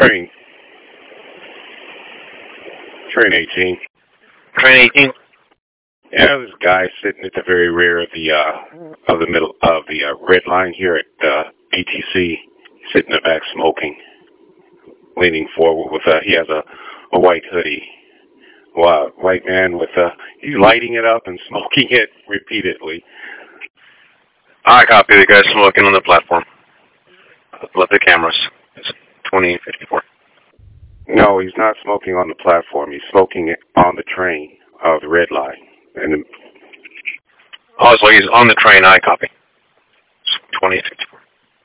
Train. Train 18. Train 18? Yeah, there's a guy sitting at the very rear of the middle of the red line here at BTC, sitting in the back smoking, leaning forward with he has a white hoodie. Well, white man with he's lighting it up and smoking it repeatedly. I copy the guy smoking on the platform. Let the cameras. It's 2054. No, he's not smoking on the platform. He's smoking it on the train of the red line. And oh, so he's on the train. I copy. It's 2054.